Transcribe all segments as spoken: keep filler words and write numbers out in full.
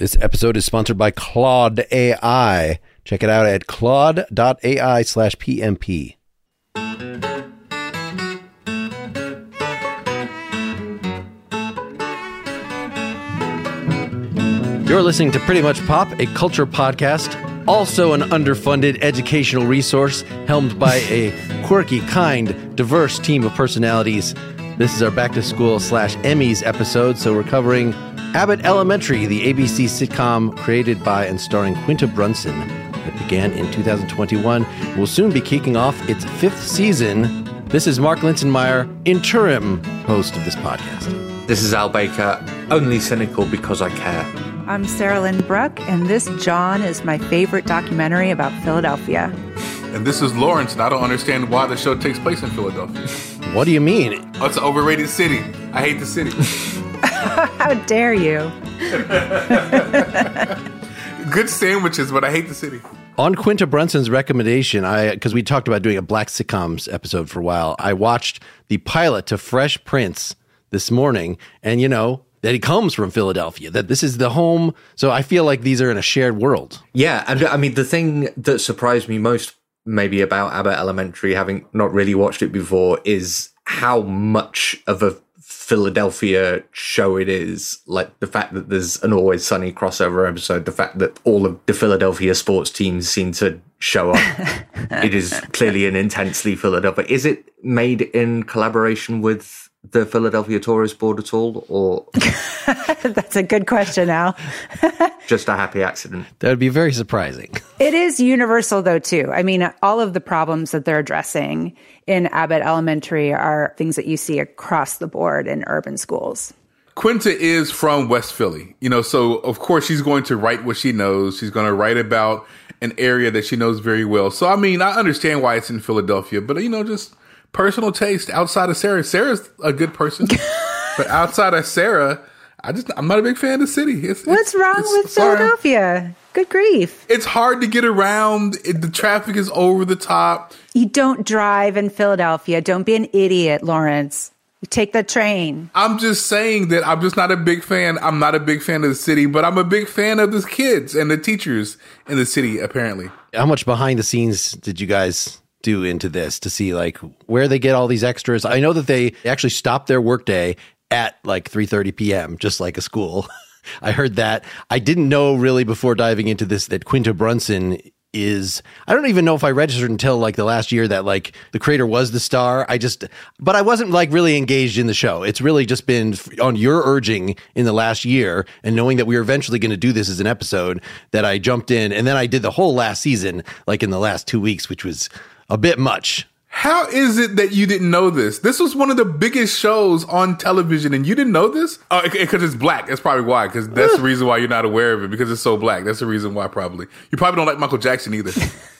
This episode is sponsored by Claude A I. Check it out at claude.ai slash PMP. You're listening to Pretty Much Pop, a culture podcast, also an underfunded educational resource helmed by a quirky, kind, diverse team of personalities. This is our back to school slash Emmys episode, so we're covering Abbott Elementary, the A B C sitcom created by and starring Quinta Brunson that began in two thousand twenty-one. Will soon be kicking off its fifth season. This is Mark Linsenmeyer, interim host of this podcast. This is Al Baker, only cynical because I care. I'm Sarah Lynn Bruck, and this John is my favorite documentary about Philadelphia. And this is Lawrence, and I don't understand why the show takes place in Philadelphia. What do you mean? Oh, it's an overrated city. I hate the city. How dare you? Good sandwiches, but I hate the city. On Quinta Brunson's recommendation, I because we talked about doing a Black Sitcoms episode for a while, I watched the pilot to Fresh Prince this morning, and you know, that he comes from Philadelphia, that this is the home. So I feel like these are in a shared world. Yeah, and I mean, the thing that surprised me most maybe about Abbott Elementary, having not really watched it before, is how much of a Philadelphia show it is. Like the fact that there's an Always Sunny crossover episode, the fact that all of the Philadelphia sports teams seem to show up. It is clearly an intensely Philadelphia. Is it made in collaboration with the Philadelphia Tourist Board at all, or That's a good question, Al. just a happy accident? That would be very surprising. It is universal, though, too. I mean, all of the problems that they're addressing in Abbott Elementary are things that you see across the board in urban schools. Quinta is from West Philly, you know, so of course she's going to write what she knows. She's going to write about an area that she knows very well. So, I mean, I understand why it's in Philadelphia, but, you know, just personal taste outside of Sarah. Sarah's a good person, but outside of Sarah, I just, I'm not a big fan of the city. It's, What's it's, wrong it's, with sorry. Philadelphia? Good grief. It's hard to get around. It, the traffic is over the top. You don't drive in Philadelphia. Don't be an idiot, Lawrence. You take the train. I'm just saying that I'm just not a big fan. I'm not a big fan of the city, but I'm a big fan of the kids and the teachers in the city, apparently. How much behind the scenes did you guys do into this to see like where they get all these extras? I know that they actually stop their workday at like three thirty p.m., just like a school. I heard that. I didn't know really before diving into this that Quinta Brunson is, I don't even know if I registered until like the last year that like the creator was the star. I just, but I wasn't like really engaged in the show. It's really just been on your urging in the last year and knowing that we were eventually going to do this as an episode that I jumped in. And then I did the whole last season, like in the last two weeks, which was a bit much. How is it that you didn't know this? This was one of the biggest shows on television and you didn't know this? Oh, because it's black. That's probably why. Because that's the reason why you're not aware of it. Because it's so black. That's the reason why probably. You probably don't like Michael Jackson either.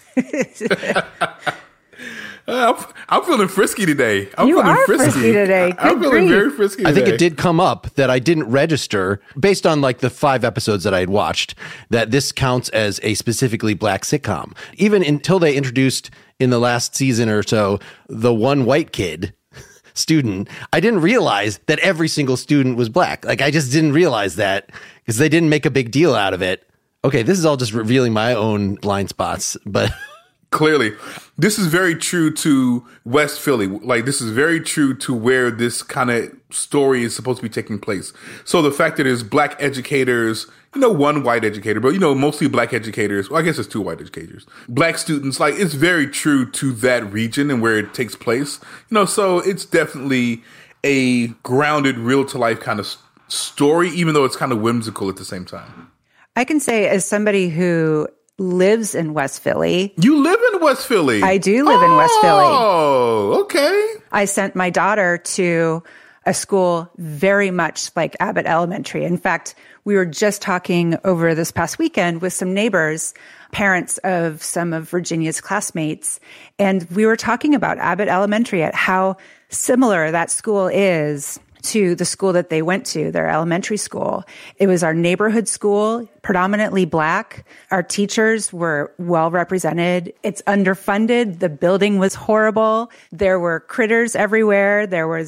I'm, I'm feeling frisky today. I'm You feeling are frisky today. Good I'm feeling grief. very frisky today. I think it did come up that I didn't register based on like the five episodes that I had watched, that this counts as a specifically black sitcom. Even until they introduced in the last season or so, the one white kid student, I didn't realize that every single student was black. Like I just didn't realize that because they didn't make a big deal out of it. Okay, this is all just revealing my own blind spots, but clearly, this is very true to West Philly. Like, this is very true to where this kind of story is supposed to be taking place. So the fact that there's black educators, you know, one white educator, but, you know, mostly black educators. Well, I guess it's two white educators. Black students, like, it's very true to that region and where it takes place. You know, so it's definitely a grounded, real-to-life kind of story, even though it's kind of whimsical at the same time. I can say, as somebody who lives in West Philly. You live in West Philly? I do live oh, in West Philly. Oh, okay. I sent my daughter to a school very much like Abbott Elementary. In fact, we were just talking over this past weekend with some neighbors, parents of some of Virginia's classmates, and we were talking about Abbott Elementary, at how similar that school is to the school that they went to, their elementary school. It was our neighborhood school, predominantly black. Our teachers were well represented. It's underfunded. The building was horrible. There were critters everywhere. There was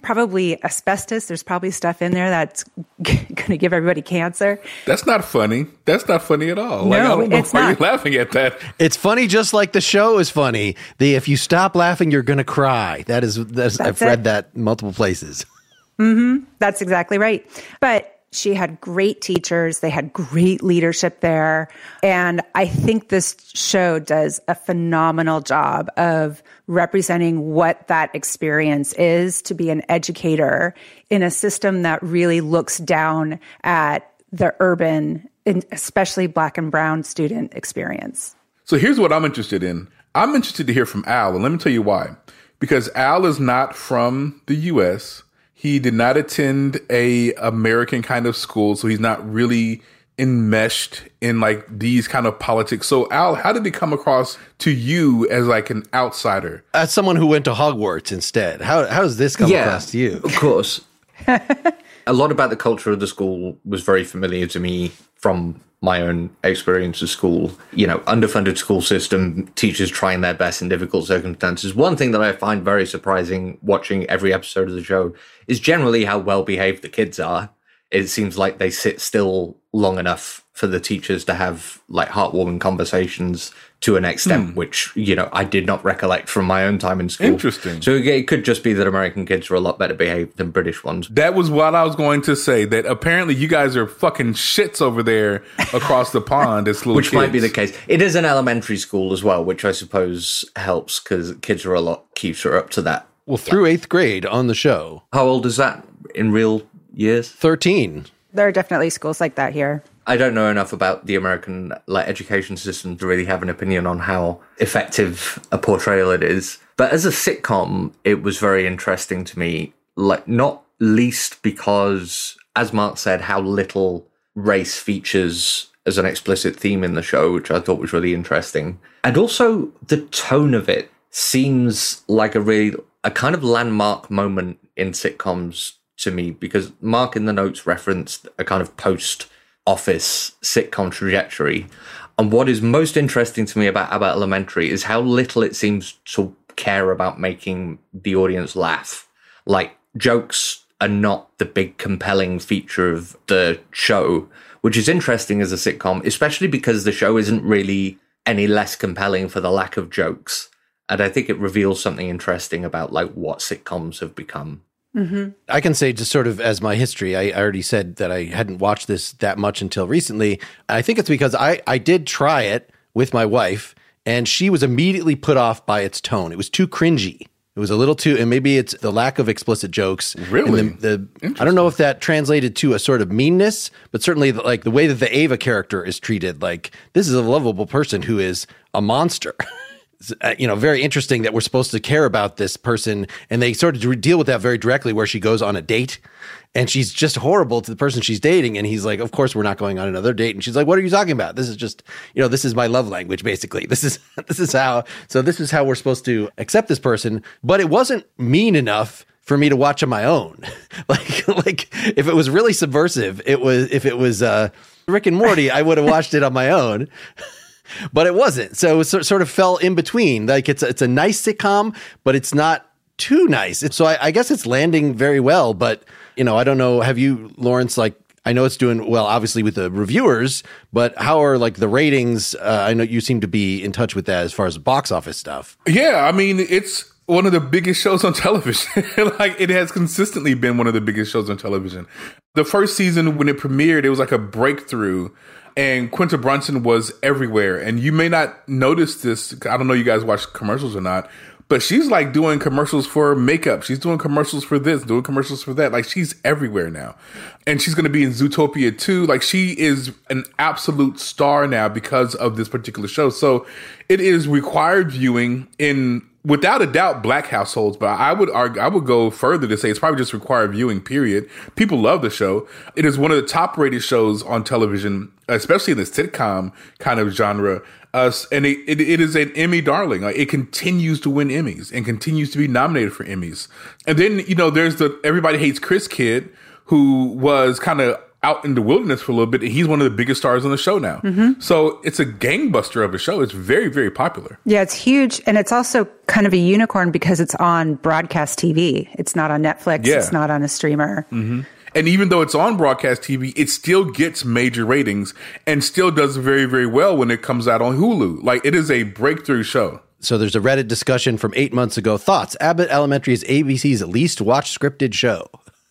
probably asbestos. There's probably stuff in there that's going to give everybody cancer. That's not funny. That's not funny at all. No, like, I don't know it's why not. you're laughing at that. It's funny, just like the show is funny. The if you stop laughing, you're going to cry. That is, that's, That's I've it. read that multiple places. That's exactly right. But she had great teachers. They had great leadership there. And I think this show does a phenomenal job of representing what that experience is to be an educator in a system that really looks down at the urban, and especially Black and brown student experience. So here's what I'm interested in. I'm interested to hear from Al, and let me tell you why. Because Al is not from the U S. He did not attend a American kind of school, so he's not really enmeshed in like these kind of politics. So Al, how did it come across to you as like an outsider? As someone who went to Hogwarts instead, how how does this come Yeah, across to you? Of course. A lot about the culture of the school was very familiar to me from my own experience of school. You know, underfunded school system, teachers trying their best in difficult circumstances. One thing that I find very surprising watching every episode of the show is generally how well behaved the kids are. It seems like they sit still long enough for the teachers to have like heartwarming conversations to an extent hmm. which, you know, I did not recollect from my own time in school. Interesting. So it could just be that American kids are a lot better behaved than British ones. That was what I was going to say, that apparently you guys are fucking shits over there across the pond as little Which kids. might be the case. It is an elementary school as well, which I suppose helps because kids are a lot cuter up to that. Well, through eighth grade on the show. How old is that in real years? thirteen. There are definitely schools like that here. I don't know enough about the American like education system to really have an opinion on how effective a portrayal it is. But as a sitcom, it was very interesting to me, like not least because, as Mark said, how little race features as an explicit theme in the show, which I thought was really interesting. And also the tone of it seems like a really, a kind of landmark moment in sitcoms to me, because Mark in the notes referenced a kind of post-Office sitcom trajectory. And what is most interesting to me about Abbott Elementary is how little it seems to care about making the audience laugh. Like, jokes are not the big compelling feature of the show, which is interesting as a sitcom, especially because the show isn't really any less compelling for the lack of jokes. And I think it reveals something interesting about like what sitcoms have become. Mm-hmm. I can say, just sort of as my history, I already said that I hadn't watched this that much until recently. I think it's because I, I did try it with my wife, and she was immediately put off by its tone. It was too cringy. It was a little too, and maybe it's the lack of explicit jokes. Really? And the, the, I don't know if that translated to a sort of meanness, but certainly the, like the way that the Ava character is treated, like this is a lovable person who is a monster. You know, very interesting that we're supposed to care about this person, and they sort of deal with that very directly, where she goes on a date and she's just horrible to the person she's dating, and he's like, of course we're not going on another date, and she's like, what are you talking about? This is just, you know, this is my love language, basically. This is this is how so this is how we're supposed to accept this person. But it wasn't mean enough for me to watch on my own. like like if it was really subversive, it was if it was uh Rick and Morty, I would have watched it on my own. But it wasn't. So it sort of fell in between. Like it's a, it's a nice sitcom, but it's not too nice. So I, I guess it's landing very well. But, you know, I don't know. Have you, Lawrence, like, I know it's doing well, obviously, with the reviewers, but how are like the ratings? Uh, I know you seem to be in touch with that as far as box office stuff. Yeah, I mean, it's one of the biggest shows on television. Like, it has consistently been one of the biggest shows on television. The first season, when it premiered, it was like a breakthrough. And Quinta Brunson was everywhere. And you may not notice this. I don't know you guys watch commercials or not, but she's like doing commercials for makeup. She's doing commercials for this, doing commercials for that. Like, she's everywhere now. And she's going to be in Zootopia too. Like, she is an absolute star now because of this particular show. So it is required viewing in, without a doubt, Black households, but I would argue, I would go further to say it's probably just required viewing, period. People love the show. It is one of the top rated shows on television, especially in the sitcom kind of genre. Uh, and it, it, it is an Emmy darling. Like, it continues to win Emmys and continues to be nominated for Emmys. And then, you know, there's the Everybody Hates Chris kid, who was kind of out in the wilderness for a little bit. And he's one of the biggest stars on the show now. Mm-hmm. So it's a gangbuster of a show. It's very, very popular. Yeah, it's huge. And it's also kind of a unicorn because it's on broadcast T V. It's not on Netflix. Yeah. It's not on a streamer. Mm-hmm. And even though it's on broadcast T V, it still gets major ratings and still does very, very well when it comes out on Hulu. Like, it is a breakthrough show. So there's a Reddit discussion from eight months ago. Thoughts? Abbott Elementary is A B C's least watched scripted show.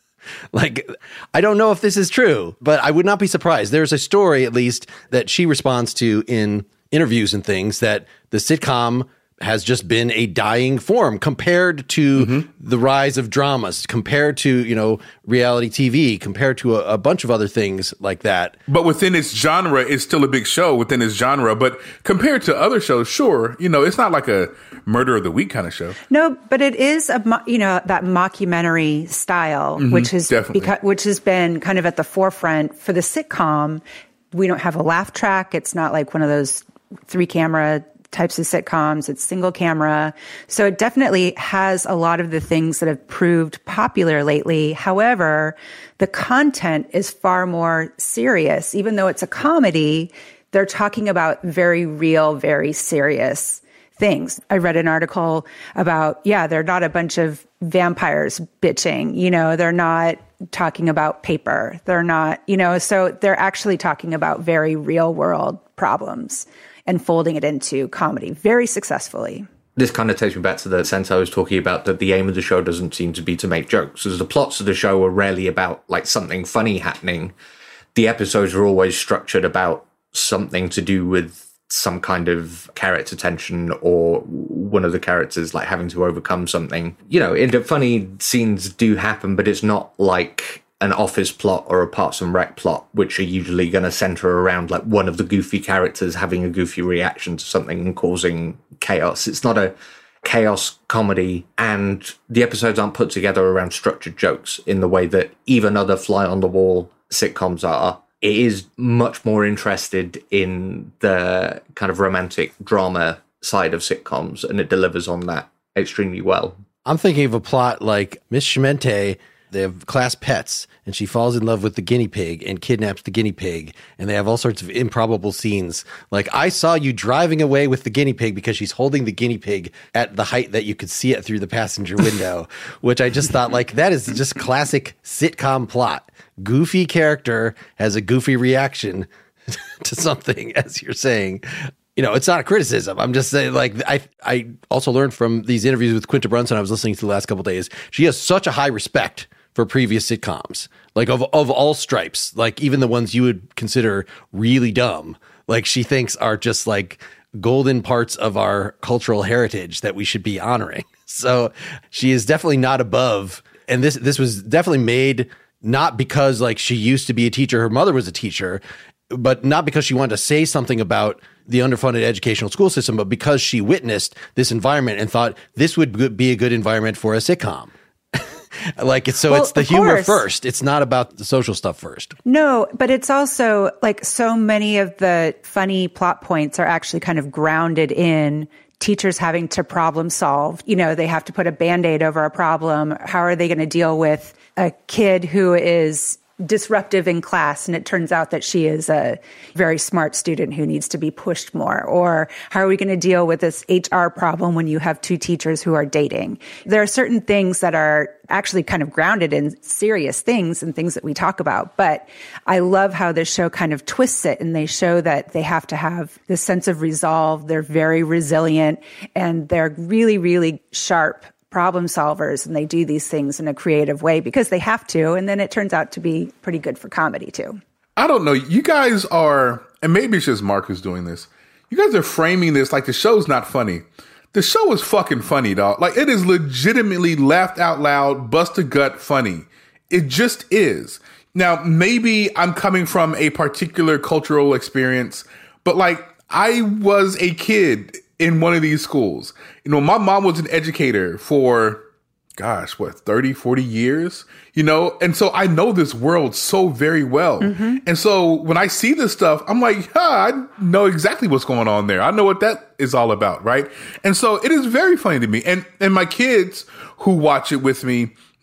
Like, I don't know if this is true, but I would not be surprised. There's a story, at least, that she responds to in interviews and things, that the sitcom has just been a dying form compared to mm-hmm. the rise of dramas, compared to, you know, reality T V, compared to a, a bunch of other things like that. But within its genre, it's still a big show within its genre. But compared to other shows, sure, you know, it's not like a Murder of the Week kind of show. No, but it is a mo- you know that mockumentary style, mm-hmm, which is beca- which has been kind of at the forefront for the sitcom. We don't have a laugh track. It's not like one of those three camera types of sitcoms. It's single camera. So it definitely has a lot of the things that have proved popular lately. However, the content is far more serious. Even though it's a comedy, they're talking about very real, very serious things. I read an article about, yeah, they're not a bunch of vampires bitching, you know, they're not talking about paper. They're not, you know, so they're actually talking about very real world problems and folding it into comedy very successfully. This kind of takes me back to the sense I was talking about, that the aim of the show doesn't seem to be to make jokes. As the plots of the show are rarely about like something funny happening. The episodes are always structured about something to do with some kind of character tension or one of the characters like having to overcome something. You know, and funny scenes do happen, but it's not like an Office plot or a Parks and Rec plot, which are usually going to center around like one of the goofy characters having a goofy reaction to something and causing chaos. It's not a chaos comedy, and the episodes aren't put together around structured jokes in the way that even other fly-on-the-wall sitcoms are. It is much more interested in the kind of romantic drama side of sitcoms, and it delivers on that extremely well. I'm thinking of a plot like Miss Shemente. They have class pets, and she falls in love with the guinea pig and kidnaps the guinea pig, and they have all sorts of improbable scenes. Like, I saw you driving away with the guinea pig because she's holding the guinea pig at the height that you could see it through the passenger window, which I just thought, like, that is just classic sitcom plot. Goofy character has a goofy reaction to something, as you're saying. You know, it's not a criticism. I'm just saying, like, I I also learned from these interviews with Quinta Brunson I was listening to the last couple of days, she has such a high respect for previous sitcoms, like of of all stripes, like even the ones you would consider really dumb, like she thinks are just like golden parts of our cultural heritage that we should be honoring. So she is definitely not above. And this this was definitely made not because like she used to be a teacher, her mother was a teacher, but not because she wanted to say something about the underfunded educational school system, but because she witnessed this environment and thought this would be a good environment for a sitcom. Like, it's so well, it's the humor course. first. It's not about the social stuff first. No, but it's also like so many of the funny plot points are actually kind of grounded in teachers having to problem solve. You know, they have to put a Band-Aid over a problem. How are they going to deal with a kid who is disruptive in class, and it turns out that she is a very smart student who needs to be pushed more? Or how are we going to deal with this H R problem when you have two teachers who are dating? There are certain things that are actually kind of grounded in serious things and things that we talk about. But I love how this show kind of twists it, and they show that they have to have this sense of resolve. They're very resilient, and they're really, really sharp problem solvers, and they do these things in a creative way because they have to, and then it turns out to be pretty good for comedy too. I don't know. You guys are, and maybe it's just Mark who's doing this, you guys are framing this like the show's not funny. The show is fucking funny, dog. Like, it is legitimately laughed out loud, bust a gut funny. It just is. Now, maybe I'm coming from a particular cultural experience, but like, I was a kid in one of these schools. You know, my mom was an educator for, gosh, what, thirty, forty years, you know? And so I know this world so very well. Mm-hmm. And so when I see this stuff, I'm like, yeah, I know exactly what's going on there. I know what that is all about, right? And so it is very funny to me. And and my kids who watch it with me,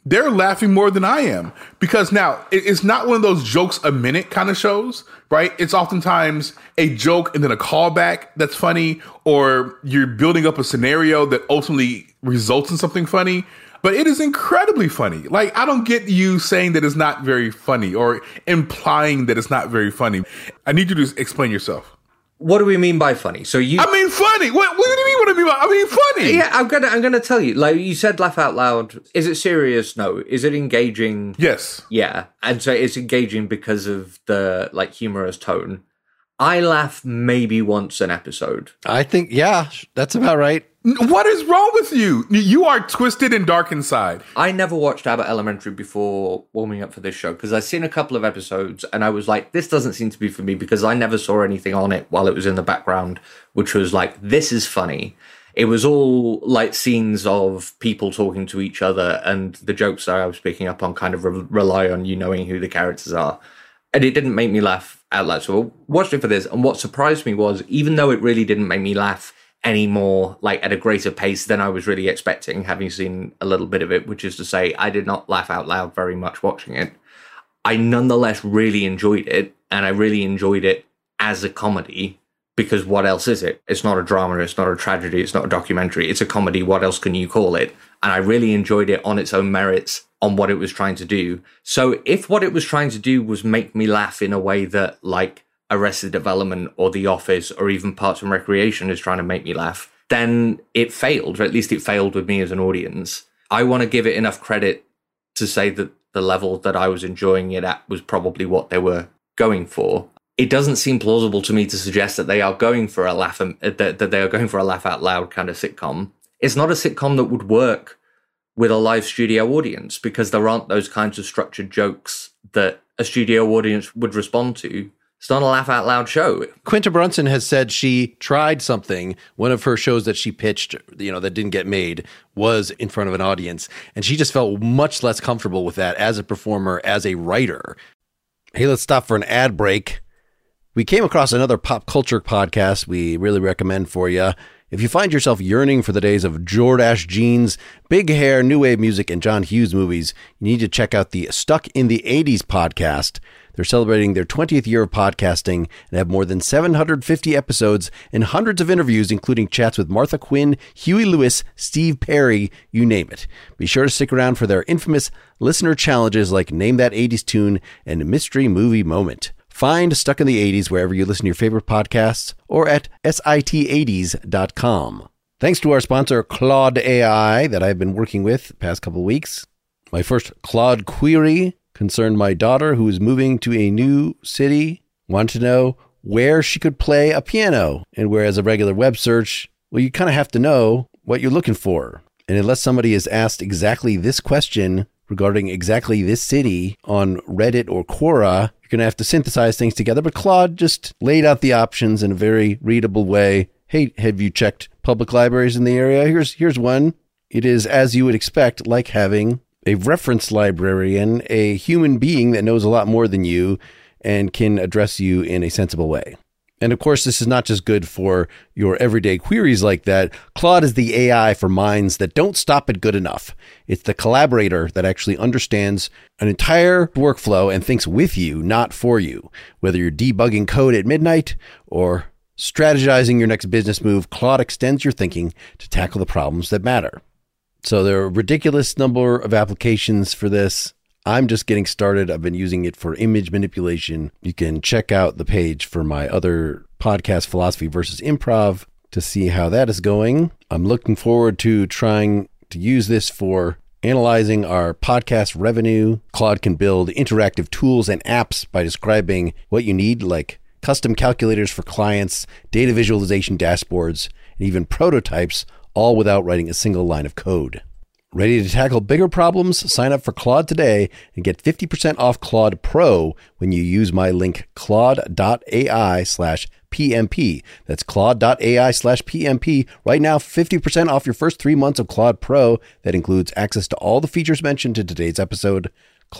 they're laughing more than I am. Because now, it's not one of those jokes a minute kind of shows, right? It's oftentimes a joke and then a callback that's funny, or you're building up a scenario that ultimately results in something funny. But it is incredibly funny. Like, I don't get you saying that it's not very funny or implying that it's not very funny. I need you to explain yourself. What do we mean by funny? So you, I mean funny. What, what do you mean? What do you mean by? I mean funny. Yeah, I'm gonna, I'm gonna tell you. Like you said, laugh out loud. Is it serious? No. Is it engaging? Yes. Yeah, and so it's engaging because of the like humorous tone. I laugh maybe once an episode. I think, yeah, that's about right. What is wrong with you? You are twisted and dark inside. I never watched Abbott Elementary before warming up for this show because I've seen a couple of episodes and I was like, this doesn't seem to be for me because I never saw anything on it while it was in the background, which was like, this is funny. It was all like scenes of people talking to each other, and the jokes that I was picking up on kind of re- rely on you knowing who the characters are. And it didn't make me laugh out loud. So I watched it for this. And what surprised me was, even though it really didn't make me laugh any more, like at a greater pace than I was really expecting, having seen a little bit of it, which is to say I did not laugh out loud very much watching it, I nonetheless really enjoyed it. And I really enjoyed it as a comedy, because what else is it? It's not a drama. It's not a tragedy. It's not a documentary. It's a comedy. What else can you call it? And I really enjoyed it on its own merits, on what it was trying to do. So if what it was trying to do was make me laugh in a way that like Arrested Development or The Office or even Parks and Recreation is trying to make me laugh, then it failed, or at least it failed with me as an audience. I want to give it enough credit to say that the level that I was enjoying it at was probably what they were going for. It doesn't seem plausible to me to suggest that they are going for a laugh, that, that they are going for a laugh out loud kind of sitcom. It's not a sitcom that would work with a live studio audience because there aren't those kinds of structured jokes that a studio audience would respond to. It's not a laugh out loud show. Quinta Brunson has said she tried something. One of her shows that she pitched, you know, that didn't get made was in front of an audience. And she just felt much less comfortable with that as a performer, as a writer. Hey, let's stop for an ad break. We came across another pop culture podcast we really recommend for you. If you find yourself yearning for the days of Jordache jeans, big hair, new wave music, and John Hughes movies, you need to check out the Stuck in the eighties podcast. They're celebrating their twentieth year of podcasting and have more than seven hundred fifty episodes and hundreds of interviews, including chats with Martha Quinn, Huey Lewis, Steve Perry, you name it. Be sure to stick around for their infamous listener challenges like Name That eighties Tune and Mystery Movie Moment. Find Stuck in the eighties wherever you listen to your favorite podcasts or at sit eighties dot com. Thanks to our sponsor, Claude A I, that I've been working with the past couple of weeks. My first Claude query concerned my daughter who is moving to a new city, wanted to know where she could play a piano. And whereas a regular web search, well, you kind of have to know what you're looking for. And unless somebody has asked exactly this question regarding exactly this city on Reddit or Quora, you're going to have to synthesize things together. But Claude just laid out the options in a very readable way. Hey, have you checked public libraries in the area? Here's here's one. It is, as you would expect, like having a reference librarian, a human being that knows a lot more than you and can address you in a sensible way. And of course, this is not just good for your everyday queries like that. Claude is the A I for minds that don't stop at good enough. It's the collaborator that actually understands an entire workflow and thinks with you, not for you. Whether you're debugging code at midnight or strategizing your next business move, Claude extends your thinking to tackle the problems that matter. So there are a ridiculous number of applications for this. I'm just getting started. I've been using it for image manipulation. You can check out the page for my other podcast, Philosophy versus Improv, to see how that is going. I'm looking forward to trying to use this for analyzing our podcast revenue. Claude can build interactive tools and apps by describing what you need, like custom calculators for clients, data visualization dashboards, and even prototypes, all without writing a single line of code. Ready to tackle bigger problems? Sign up for Claude today and get fifty percent off Claude Pro when you use my link claude.ai slash PMP. That's claude.ai slash PMP. Right now, fifty percent off your first three months of Claude Pro. That includes access to all the features mentioned in today's episode.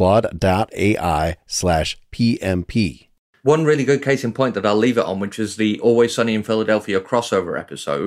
claude.ai slash PMP. One really good case in point that I'll leave it on, which is the Always Sunny in Philadelphia crossover episode,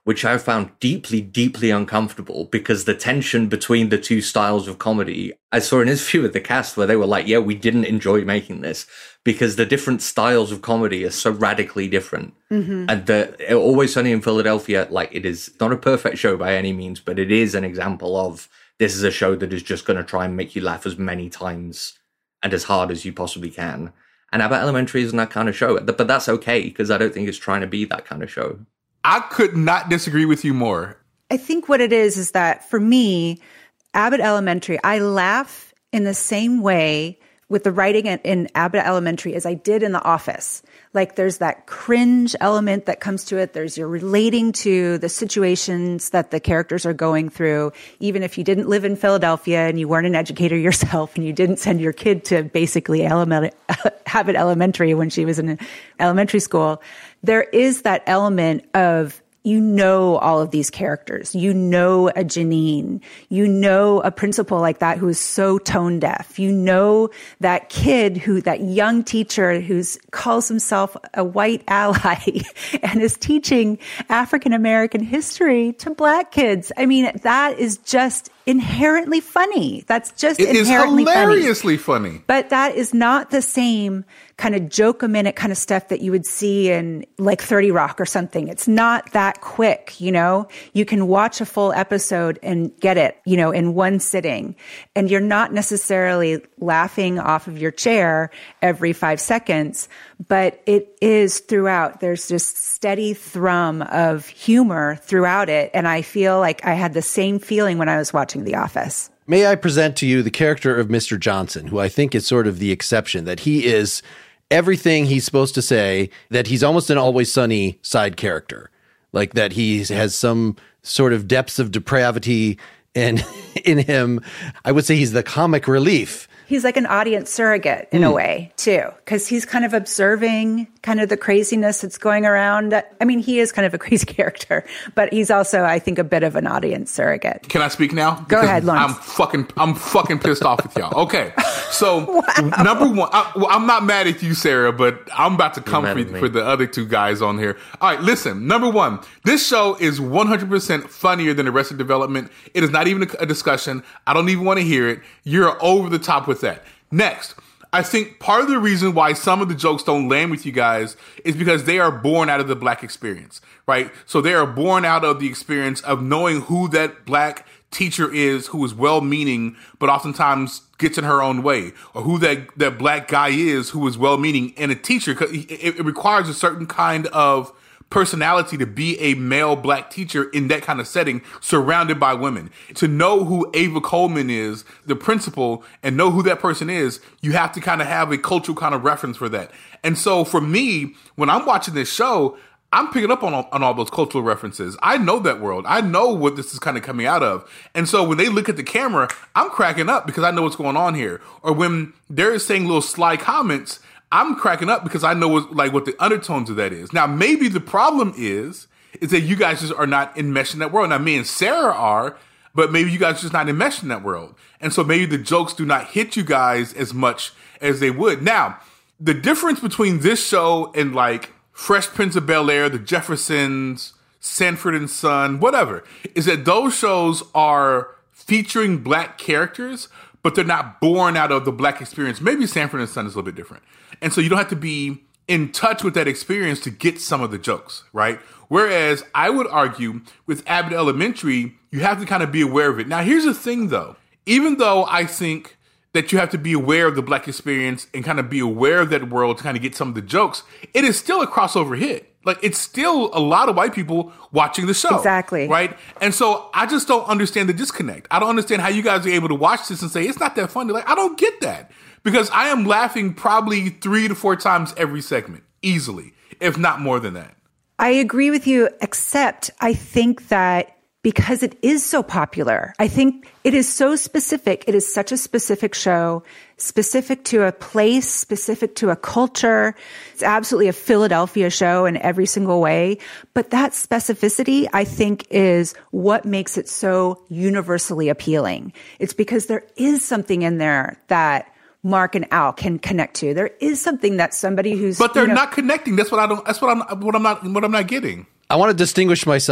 which I found deeply, deeply uncomfortable because the tension between the two styles of comedy, I saw an interview with the cast where they were like, yeah, we didn't enjoy making this because the different styles of comedy are so radically different. Mm-hmm. And the Always Sunny in Philadelphia, like, it is not a perfect show by any means, but it is an example of this is a show that is just going to try and make you laugh as many times and as hard as you possibly can. And Abbott Elementary isn't that kind of show, but that's okay because I don't think it's trying to be that kind of show. I could not disagree with you more. I think what it is is that for me, Abbott Elementary, I laugh in the same way with the writing in, in Abbott Elementary as I did in The Office. Like there's that cringe element that comes to it. There's you're relating to the situations that the characters are going through. Even if you didn't live in Philadelphia and you weren't an educator yourself and you didn't send your kid to basically element, Abbott Elementary when she was in elementary school, there is that element of you know all of these characters. You know a Janine. You know a principal like that who is so tone deaf. You know that kid who, that young teacher who's calls himself a white ally and is teaching African American history to Black kids. I mean, that is just inherently funny. That's just it inherently is hilariously funny. funny. But that is not the same kind of joke a minute kind of stuff that you would see in like thirty Rock or something. It's not that quick, you know? You can watch a full episode and get it, you know, in one sitting. And you're not necessarily laughing off of your chair every five seconds, but it is throughout. There's just steady thrum of humor throughout it. And I feel like I had the same feeling when I was watching The Office. May I present to you the character of Mister Johnson, who I think is sort of the exception, that he is everything he's supposed to say, that he's almost an Always Sunny side character, like that he has some sort of depths of depravity and in him. I would say he's the comic relief. He's like an audience surrogate in mm. a way, too, because he's kind of observing kind of the craziness that's going around. I mean, he is kind of a crazy character, but he's also, I think, a bit of an audience surrogate. Can I speak now? Go Because ahead, Lawrence. I'm fucking, I'm fucking pissed off with y'all. Okay, so wow. number one, I, well, I'm not mad at you, Sarah, but I'm about to come for, for the other two guys on here. All right, listen. Number one, this show is one hundred percent funnier than Arrested Development. It is not even a, a discussion. I don't even want to hear it. You're over the top with that. Next, I think part of the reason why some of the jokes don't land with you guys is because they are born out of the Black experience, right? So they are born out of the experience of knowing who that Black teacher is who is well-meaning, but oftentimes gets in her own way, or who that, that Black guy is who is well-meaning and a teacher. It, it requires a certain kind of personality to be a male Black teacher in that kind of setting, surrounded by women. To know who Ava Coleman is, the principal, and know who that person is, you have to kind of have a cultural kind of reference for that. And so for me, when I'm watching this show, I'm picking up on all, on all those cultural references. I know that world. I know what this is kind of coming out of. And so when they look at the camera, I'm cracking up because I know what's going on here. Or when they're saying little sly comments, I'm cracking up because I know what, like what the undertones of that is. Now, maybe the problem is, is that you guys just are not enmeshed in that world. Now, me and Sarah are, but maybe you guys are just not enmeshed in that world. And so maybe the jokes do not hit you guys as much as they would. Now, the difference between this show and like Fresh Prince of Bel-Air, The Jeffersons, Sanford and Son, whatever, is that those shows are featuring Black characters, but they're not born out of the Black experience. Maybe Sanford and Son is a little bit different. And so you don't have to be in touch with that experience to get some of the jokes, right? Whereas I would argue with Abbott Elementary, you have to kind of be aware of it. Now, here's the thing, though. Even though I think that you have to be aware of the Black experience and kind of be aware of that world to kind of get some of the jokes, it is still a crossover hit. Like, it's still a lot of white people watching the show. Exactly. Right? And so I just don't understand the disconnect. I don't understand how you guys are able to watch this and say, it's not that funny. Like, I don't get that. Because I am laughing probably three to four times every segment, easily, if not more than that. I agree with you, except I think that because it is so popular, I think it is so specific. It is such a specific show, specific to a place, specific to a culture. It's absolutely a Philadelphia show in every single way. But that specificity, I think, is what makes it so universally appealing. It's because there is something in there that Mark and Al can connect to. There is something that somebody who's But they're you know, not connecting. That's what I don't that's what I'm what I'm not what I'm not getting. I want to distinguish myself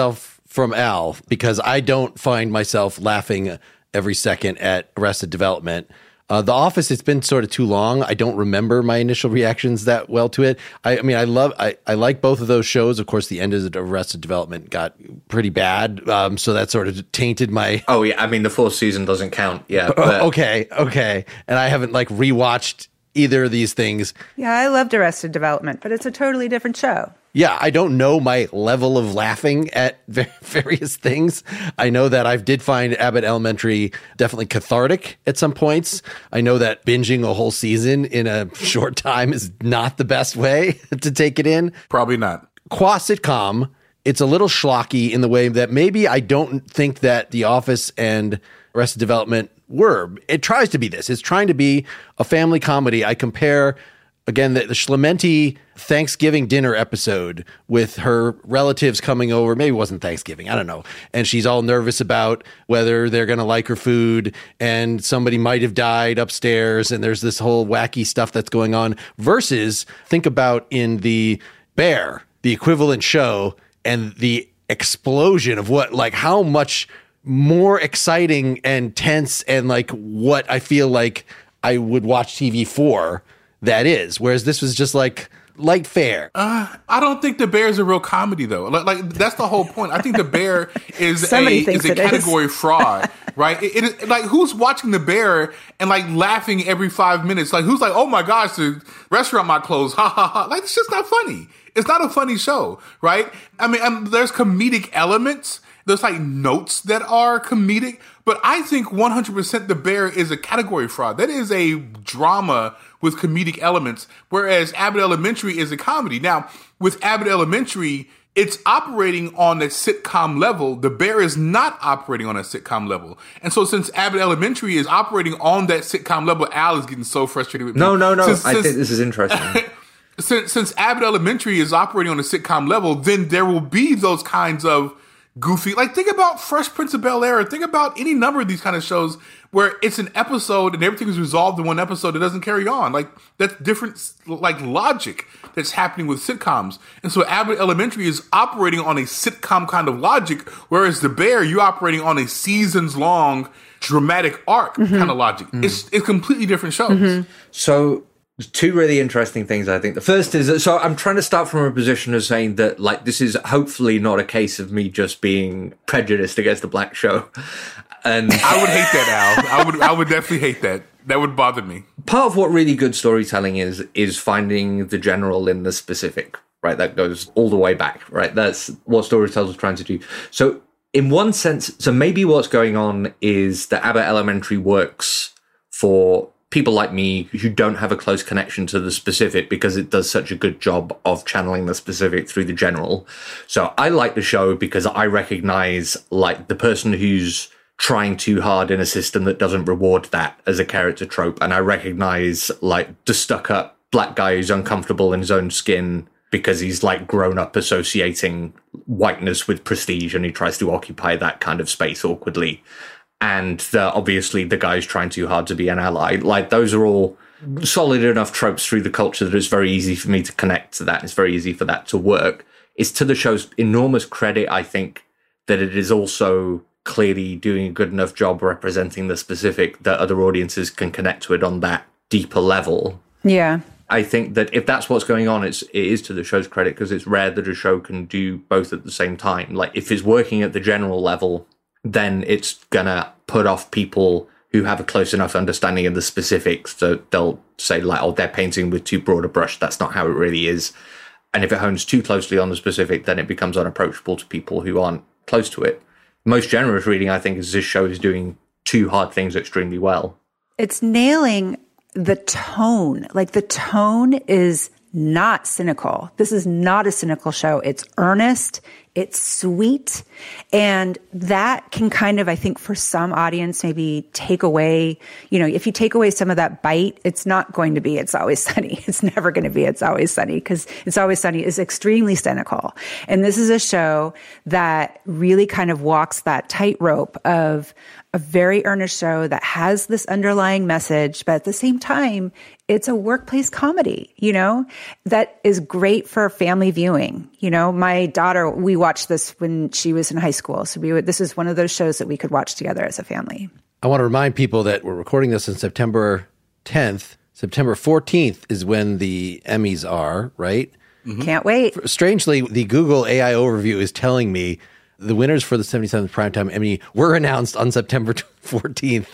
from Al, because I don't find myself laughing every second at Arrested Development. Uh, The Office, it's been sort of too long. I don't remember my initial reactions that well to it. I, I mean, I love, I, I like both of those shows. Of course, the end of Arrested Development got pretty bad. Um, so that sort of tainted my... Oh, yeah. I mean, the fourth season doesn't count. Yeah. But... okay. Okay. And I haven't like rewatched either of these things. Yeah, I loved Arrested Development, but it's a totally different show. Yeah, I don't know my level of laughing at various things. I know that I did find Abbott Elementary definitely cathartic at some points. I know that binging a whole season in a short time is not the best way to take it in. Probably not. Qua sitcom, it's a little schlocky in the way that maybe I don't think that The Office and Arrested Development were. It tries to be this. It's trying to be a family comedy. I compare... Again, the, the Schlementi Thanksgiving dinner episode with her relatives coming over. Maybe it wasn't Thanksgiving. I don't know. And she's all nervous about whether they're going to like her food. And somebody might have died upstairs. And there's this whole wacky stuff that's going on. Versus, think about in The Bear, the equivalent show, and the explosion of what, like, how much more exciting and tense and, like, what I feel like I would watch T V for. That is, whereas this was just like light fare. Uh, I don't think The Bear is a real comedy, though. Like, like that's the whole point. I think The Bear is a is a category is. fraud, right? It, it, like, who's watching The Bear and like laughing every five minutes? Like, who's like, oh my gosh, the restaurant might close, ha ha ha! Like, it's just not funny. It's not a funny show, right? I mean, um, there's comedic elements. There's like notes that are comedic, but I think one hundred percent The Bear is a category fraud. That is a drama with comedic elements, whereas Abbott Elementary is a comedy. Now, with Abbott Elementary, it's operating on a sitcom level. The Bear is not operating on a sitcom level. And so since Abbott Elementary is operating on that sitcom level, Al is getting so frustrated with me. No, no, no. Since, I since, think this is interesting. since, since Abbott Elementary is operating on a sitcom level, then there will be those kinds of goofy, like think about Fresh Prince of Bel-Air, think about any number of these kind of shows where it's an episode and everything is resolved in one episode. It doesn't carry on. Like that's different, like logic that's happening with sitcoms. And so Abbott Elementary is operating on a sitcom kind of logic, whereas The Bear, you're operating on a seasons long dramatic arc mm-hmm. kind of logic. Mm-hmm. It's it's completely different shows. Mm-hmm. So two really interesting things, I think. The first is that, so I'm trying to start from a position of saying that, like, this is hopefully not a case of me just being prejudiced against the black show. And I would hate that, Al. I would, I would definitely hate that. That would bother me. Part of what really good storytelling is, is finding the general in the specific, right? That goes all the way back, right? That's what storytellers are trying to do. So in one sense, so maybe what's going on is that Abbott Elementary works for people like me who don't have a close connection to the specific because it does such a good job of channeling the specific through the general. So I like the show because I recognize like the person who's trying too hard in a system that doesn't reward that as a character trope. And I recognize like the stuck up black guy who's uncomfortable in his own skin because he's like grown up associating whiteness with prestige and he tries to occupy that kind of space awkwardly. And the, obviously the guy's trying too hard to be an ally. Like, those are all solid enough tropes through the culture that it's very easy for me to connect to that. It's very easy for that to work. It's to the show's enormous credit, I think, that it is also clearly doing a good enough job representing the specific that other audiences can connect to it on that deeper level. Yeah. I think that if that's what's going on, it's, it is to the show's credit because it's rare that a show can do both at the same time. Like, if it's working at the general level, then it's gonna put off people who have a close enough understanding of the specifics that they'll say, like, oh, they're painting with too broad a brush. That's not how it really is. And if it hones too closely on the specific, then it becomes unapproachable to people who aren't close to it. Most generous reading, I think, is this show is doing two hard things extremely well. It's nailing the tone. Like, the tone is not cynical. This is not a cynical show. It's earnest. It's sweet. And that can kind of, I think, for some audience, maybe take away, you know, if you take away some of that bite, it's not going to be It's Always Sunny. It's never going to be It's Always Sunny because It's Always Sunny is extremely cynical. And this is a show that really kind of walks that tightrope of a very earnest show that has this underlying message, but at the same time, it's a workplace comedy, you know, that is great for family viewing. You know, my daughter, we watched this when she was in high school. So we would, this is one of those shows that we could watch together as a family. I want to remind people that we're recording this on September tenth. September fourteenth is when the Emmys are, right? Mm-hmm. Can't wait. Strangely, the Google A I overview is telling me the winners for the seventy-seventh Primetime Emmy were announced on September fourteenth.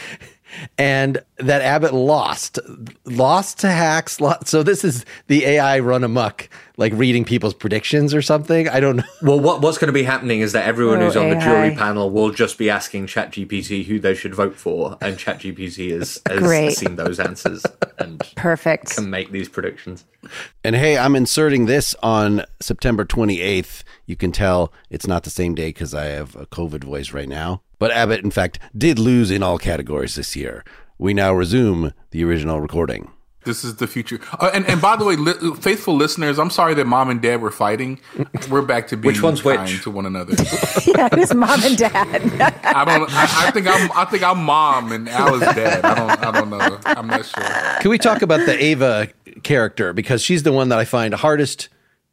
And that Abbott lost, lost to hacks. Lost, so this is the A I run amok, like reading people's predictions or something. I don't know. Well, what, what's going to be happening is that everyone oh, who's on A I. the jury panel will just be asking ChatGPT who they should vote for, and ChatGPT has, has seen those answers and perfect can make these predictions. And hey, I'm inserting this on September twenty-eighth. You can tell it's not the same day because I have a COVID voice right now. But Abbott, in fact, did lose in all categories this year. We now resume the original recording. This is the future. Uh, and, and by the way, li- faithful listeners, I'm sorry that mom and dad were fighting. We're back to being which one's kind which? to one another. Yeah, who's mom and dad? I don't. I, I think I'm. I think I'm mom and Al is dad. I don't. I don't know. I'm not sure. Can we talk about the Ava character, because she's the one that I find hardest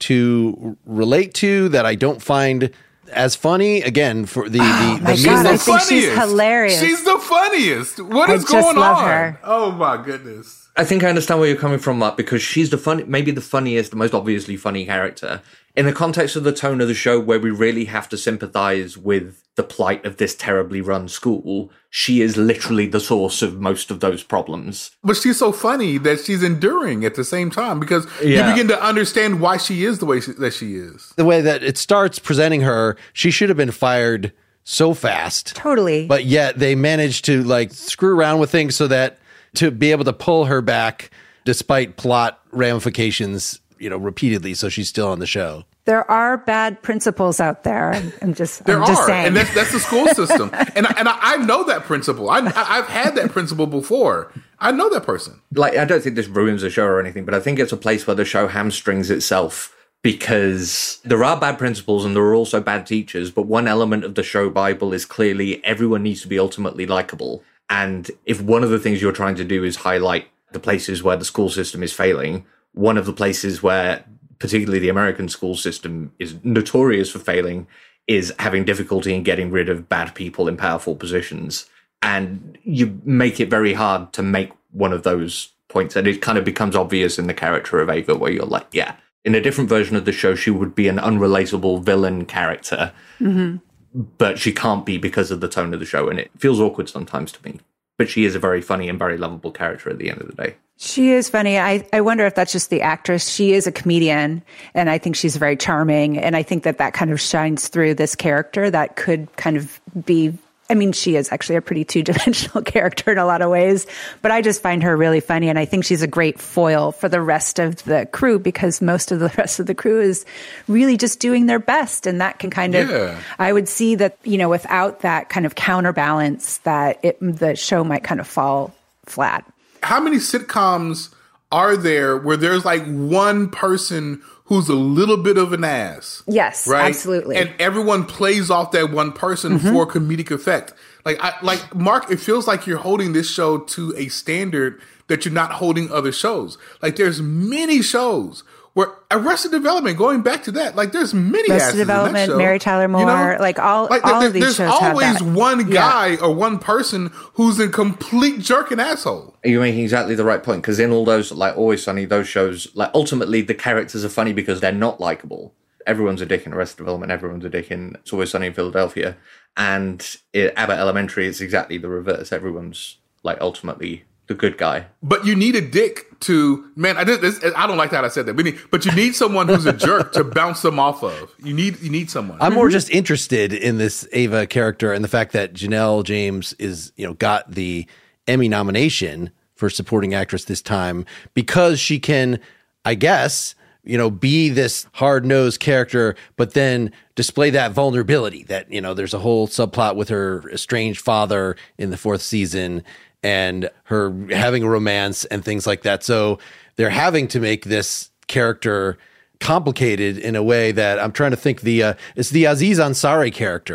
to relate to, that I don't find as funny. Again, for the the, oh the my she's God, the I think funniest. she's hilarious. She's the funniest. What I is just going love on? her. Oh my goodness. I think I understand where you're coming from, Mark, because she's the fun, maybe the funniest, the most obviously funny character. In the context of the tone of the show, where we really have to sympathize with the plight of this terribly run school, she is literally the source of most of those problems. But she's so funny that she's enduring at the same time, because Yeah. you begin to understand why she is the way she, that she is. the way that it starts presenting her, she should have been fired so fast. Totally. But yet they managed to like screw around with things so that to be able to pull her back despite plot ramifications, you know, repeatedly. So she's still on the show. There are bad principals out there. I'm just, There I'm just are, saying. and that's that's the school system, and I, and I, I know that principal. I, I I've had that principal before. I know that person. Like, I don't think this ruins the show or anything, but I think it's a place where the show hamstrings itself, because there are bad principals and there are also bad teachers, but one element of the show Bible is clearly everyone needs to be ultimately likable. And if one of the things you're trying to do is highlight the places where the school system is failing, one of the places where particularly the American school system is notorious for failing is having difficulty in getting rid of bad people in powerful positions. And you make it very hard to make one of those points. And it kind of becomes obvious in the character of Ava, where you're like, yeah, in a different version of the show, she would be an unrelatable villain character. Mm-hmm. But she can't be because of the tone of the show. And it feels awkward sometimes to me. But she is a very funny and very lovable character at the end of the day. She is funny. I, I wonder if that's just the actress. She is a comedian, and I think she's very charming. And I think that that kind of shines through this character that could kind of be, I mean, she is actually a pretty two-dimensional character in a lot of ways, but I just find her really funny. And I think she's a great foil for the rest of the crew, because most of the rest of the crew is really just doing their best. And that can kind of, Yeah. I would see that, you know, without that kind of counterbalance, that it, the show might kind of fall flat. How many sitcoms are there where there's like one person who's a little bit of an ass? Yes, right? absolutely. And everyone plays off that one person Mm-hmm. for comedic effect. Like, I, like Mark, it feels like you're holding this show to a standard that you're not holding other shows. Like, there's many shows where Arrested Development, going back to that, like there's many Arrested asses in that Development, show, Mary Tyler Moore, you know? like all, Like, all there- of these there's shows have always that. one Yeah. guy or one person who's a complete jerk and asshole. You're making exactly the right point, because in all those, like Always Sunny, those shows, like ultimately the characters are funny because they're not likable. Everyone's a dick in Arrested Development, everyone's a dick in It's Always Sunny in Philadelphia. And in Abbott Elementary, it's exactly the reverse. Everyone's like ultimately the good guy. But you need a dick to, man, I, did this, I don't like how I said that. We need, but you need someone who's a jerk to bounce them off of. You need you need someone. I'm more just interested in this Ava character and the fact that Janelle James is, you know, got the Emmy nomination for supporting actress this time, because she can, I guess, you know, be this hard-nosed character, but then display that vulnerability that, you know, there's a whole subplot with her estranged father in the fourth season and her having a romance and things like that. So they're having to make this character complicated in a way that I'm trying to think the, uh, it's the Aziz Ansari character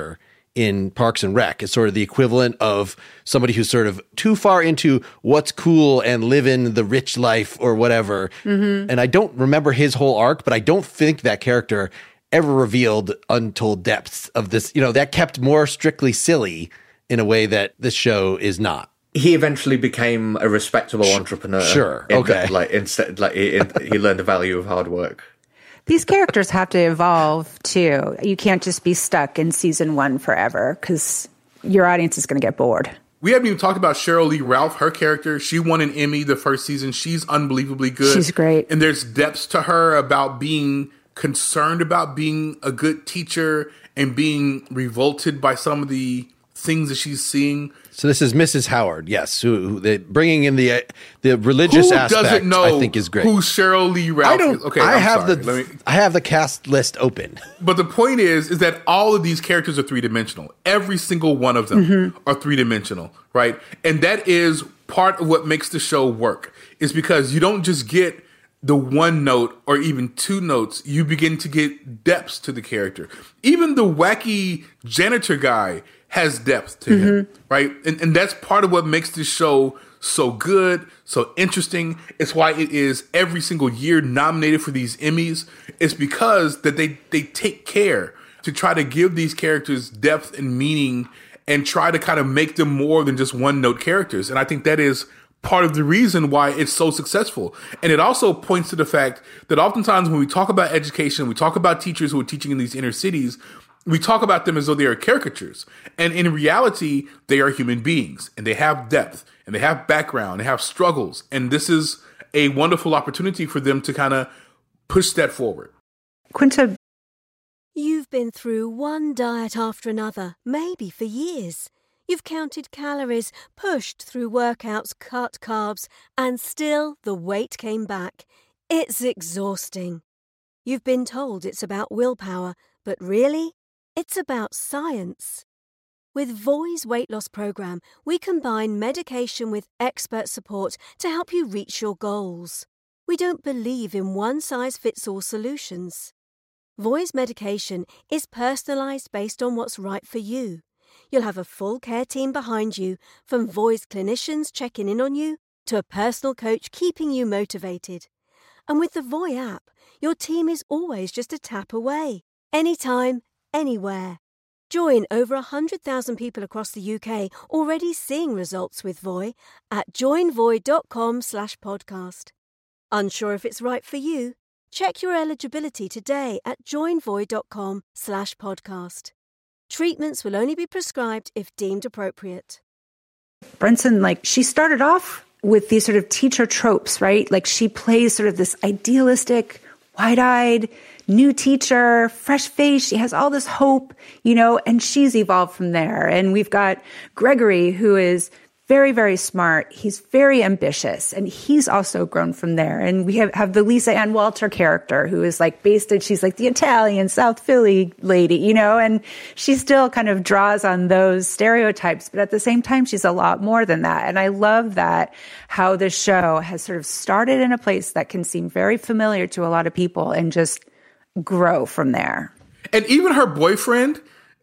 in Parks and Rec. It's sort of the equivalent of somebody who's sort of too far into what's cool and living the rich life or whatever. Mm-hmm. And I don't remember his whole arc, but I don't think that character ever revealed untold depths of this. You know, that kept more strictly silly in a way that this show is not. He eventually became a respectable entrepreneur. Sure. Okay. The, like instead, like he, he learned the value of hard work. These characters have to evolve too. You can't just be stuck in season one forever because your audience is going to get bored. We haven't even talked about Cheryl Lee Ralph, her character. She won an Emmy the first season. She's unbelievably good. She's great. And there's depths to her about being concerned about being a good teacher and being revolted by some of the things that she's seeing. So this is Missus Howard, yes. Who, who the, bringing in the uh, the religious who aspect, doesn't know I think, is great. Who Cheryl Lee Ralph I don't. is? Okay, I I'm have sorry. the Let me, I have the cast list open. But the point is, is that all of these characters are three dimensional. Every single one of them mm-hmm. are three dimensional, right? And that is part of what makes the show work. Is because you don't just get the one note or even two notes. You begin to get depths to the character. Even the wacky janitor guy has depth to mm-hmm. him, right? And, and that's part of what makes this show so good, so interesting. It's why it is every single year nominated for these Emmys. It's because that they, they take care to try to give these characters depth and meaning and try to kind of make them more than just one-note characters. And I think that is part of the reason why it's so successful. And it also points to the fact that oftentimes when we talk about education, we talk about teachers who are teaching in these inner cities, we talk about them as though they are caricatures. And in reality, they are human beings and they have depth and they have background, they have struggles. And this is a wonderful opportunity for them to kind of push that forward. Quinta. You've been through one diet after another, maybe for years. You've counted calories, pushed through workouts, cut carbs, and still the weight came back. It's exhausting. You've been told it's about willpower, but really? It's about science. With Voi's weight loss program, we combine medication with expert support to help you reach your goals. We don't believe in one-size-fits-all solutions. Voi's medication is personalized based on what's right for you. You'll have a full care team behind you, from Voi's clinicians checking in on you to a personal coach keeping you motivated. And with the Voi app, your team is always just a tap away, anytime, anywhere. Join over one hundred thousand people across the U K already seeing results with Voi at joinvoi.com slash podcast. Unsure if it's right for you? Check your eligibility today at joinvoi.com slash podcast. Treatments will only be prescribed if deemed appropriate. Brunson, like, she started off with these sort of teacher tropes, right? Like, she plays sort of this idealistic, wide-eyed, new teacher, fresh face. She has all this hope, you know, and she's evolved from there. And we've got Gregory, who is very, very smart. He's very ambitious, and he's also grown from there. And we have, have the Lisa Ann Walter character, who is like based in, she's like the Italian South Philly lady, you know, and she still kind of draws on those stereotypes, but at the same time, she's a lot more than that. And I love that, how the show has sort of started in a place that can seem very familiar to a lot of people and just grow from there. And even her boyfriend,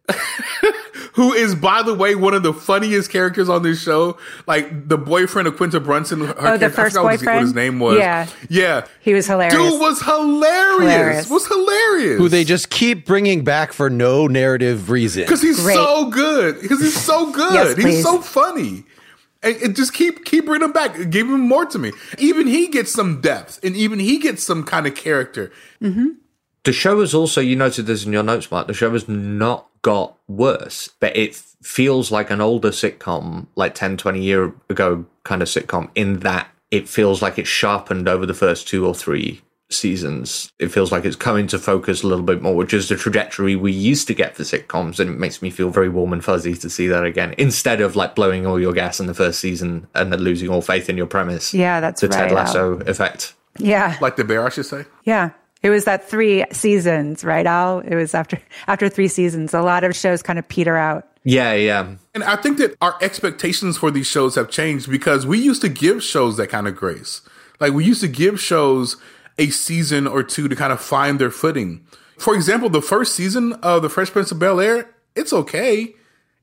who is, by the way, one of the funniest characters on this show, like the boyfriend of Quinta Brunson. Her oh, the first I boyfriend? What his name was. Yeah. Yeah. He was hilarious. Dude was hilarious. hilarious. Was hilarious. Who they just keep bringing back for no narrative reason. Because he's Great. so good. Because he's so good. Yes, he's please. so funny. And, and just keep keep bringing him back. Give him more to me. Even he gets some depth. And even he gets some kind of character. Mm-hmm. The show has also, you noted this in your notes, Mark, the show has not got worse, but it feels like an older sitcom, like ten, twenty year ago kind of sitcom, in that it feels like it's sharpened over the first two or three seasons. It feels like it's coming to focus a little bit more, which is the trajectory we used to get for sitcoms, and it makes me feel very warm and fuzzy to see that again, instead of like blowing all your gas in the first season and then losing all faith in your premise. Yeah, that's the right. Ted Lasso effect. Yeah. Like the bear, I should say. Yeah. It was that three seasons, right, Al? It was after after three seasons. A lot of shows kind of peter out. Yeah, yeah. And I think that our expectations for these shows have changed, because we used to give shows that kind of grace. Like, we used to give shows a season or two to kind of find their footing. For example, the first season of The Fresh Prince of Bel-Air, it's okay.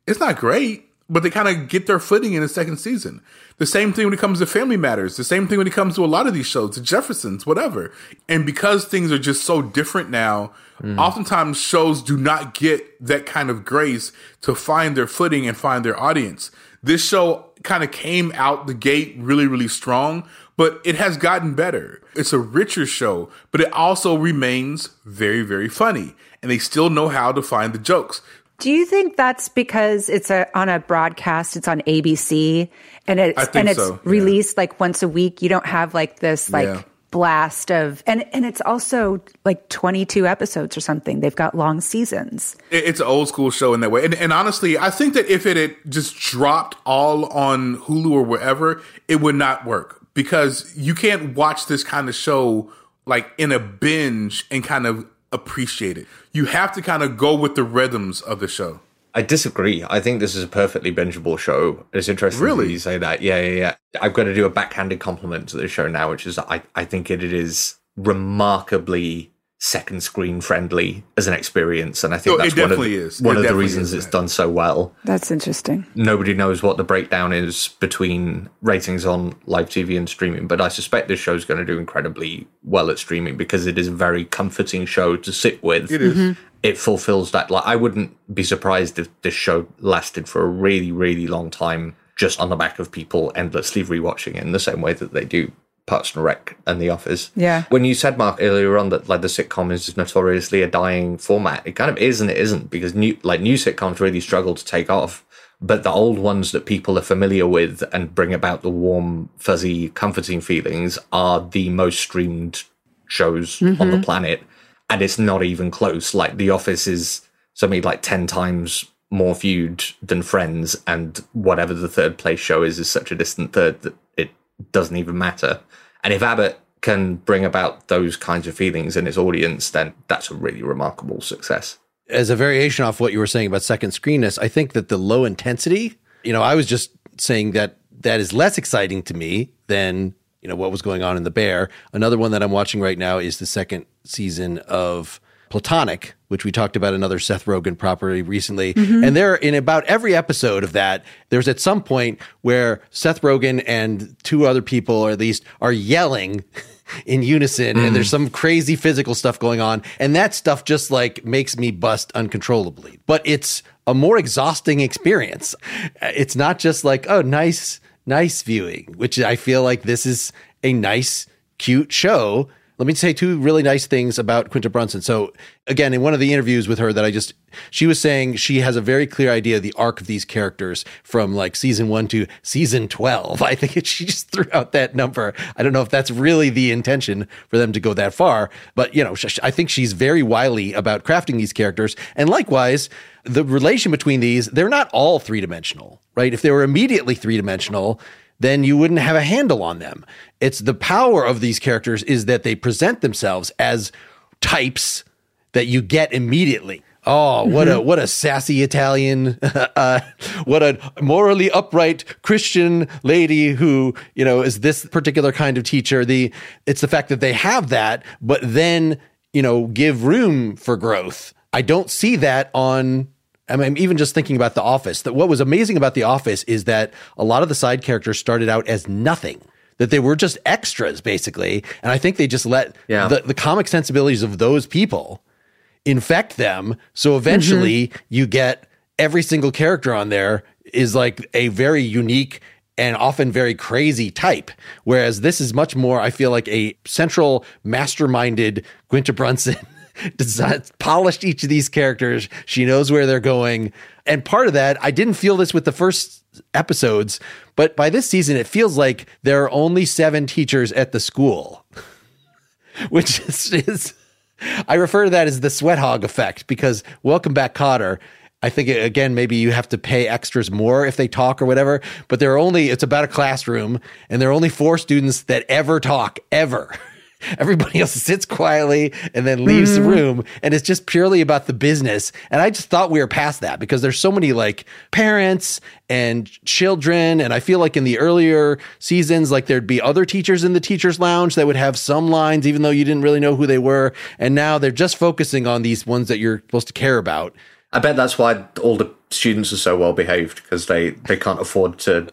It's not great, but they kind of get their footing in the second season. The same thing when it comes to Family Matters. The same thing when it comes to a lot of these shows, the Jeffersons, whatever. And because things are just so different now, mm. oftentimes shows do not get that kind of grace to find their footing and find their audience. This show kind of came out the gate really, really strong, but it has gotten better. It's a richer show, but it also remains very, very funny. And they still know how to find the jokes. Do you think that's because it's a, on a broadcast, it's on A B C, and it's and it's so, yeah. released like once a week? You don't have like this like yeah. blast of, and and it's also like twenty-two episodes or something. They've got long seasons. It's an old school show in that way. And, and honestly, I think that if it had just dropped all on Hulu or wherever, it would not work, because you can't watch this kind of show like in a binge and kind of appreciate it. You have to kind of go with the rhythms of the show. I disagree. I think this is a perfectly bingeable show. It's interesting really? that you say that. Yeah, yeah, yeah. I've got to do a backhanded compliment to the show now, which is I, I think it, it is remarkably second screen friendly as an experience. And I think oh, that's it one of, is. one it of the reasons it's that. done so well. That's interesting. Nobody knows what the breakdown is between ratings on live T V and streaming, but I suspect this show is going to do incredibly well at streaming because it is a very comforting show to sit with. It is. Mm-hmm. It fulfills that. Like, I wouldn't be surprised if this show lasted for a really, really long time just on the back of people endlessly rewatching it in the same way that they do Parks and Rec and The Office. Yeah. When you said, Mark, earlier on that like the sitcom is notoriously a dying format, it kind of is and it isn't, because new like new sitcoms really struggle to take off. But the old ones that people are familiar with and bring about the warm, fuzzy, comforting feelings are the most streamed shows mm-hmm. on the planet. And it's not even close. Like, The Office is something like ten times more viewed than Friends, and whatever the third place show is is such a distant third that it doesn't even matter. And if Abbott can bring about those kinds of feelings in its audience, then that's a really remarkable success. As a variation off what you were saying about second screenness, I think that the low intensity, you know, I was just saying that that is less exciting to me than, you know, what was going on in The Bear. Another one that I'm watching right now is the second season of Platonic, which we talked about, another Seth Rogen property recently. Mm-hmm. And there, in about every episode of that, there's at some point where Seth Rogen and two other people, or at least, are yelling in unison, mm. and there's some crazy physical stuff going on. And that stuff just like makes me bust uncontrollably. But it's a more exhausting experience. It's not just like, oh, nice, nice viewing, which I feel like this is a nice, cute show. Let me say two really nice things about Quinta Brunson. So again, in one of the interviews with her that I just, she was saying she has a very clear idea of the arc of these characters from like season one to season twelve. I think it, she just threw out that number. I don't know if that's really the intention for them to go that far, but you know, I think she's very wily about crafting these characters. And likewise, the relation between these, they're not all three-dimensional, right? If they were immediately three-dimensional, then you wouldn't have a handle on them. It's the power of these characters is that they present themselves as types that you get immediately. Oh, what mm-hmm. a what a sassy Italian, uh, what a morally upright Christian lady who, you know, is this particular kind of teacher. The it's the fact that they have that, but then, you know, give room for growth. I don't see that on. I mean, even just thinking about The Office, that what was amazing about The Office is that a lot of the side characters started out as nothing, that they were just extras, basically. And I think they just let yeah. the, the comic sensibilities of those people infect them. So eventually mm-hmm. you get every single character on there is like a very unique and often very crazy type. Whereas this is much more, I feel like, a central masterminded Quinta Brunson Designed, polished each of these characters. She knows where they're going. And part of that, I didn't feel this with the first episodes, but by this season, it feels like there are only seven teachers at the school, which is, is I refer to that as the sweat hog effect, because Welcome Back, Kotter, I think, again, maybe you have to pay extras more if they talk or whatever, but there are only, it's about a classroom, and there are only four students that ever talk, ever. Everybody else sits quietly and then leaves mm-hmm. the room, and it's just purely about the business. And I just thought we were past that, because there's so many like parents and children. And I feel like in the earlier seasons, like there'd be other teachers in the teacher's lounge that would have some lines, even though you didn't really know who they were. And now they're just focusing on these ones that you're supposed to care about. I bet that's why all the students are so well behaved, because they, they can't afford to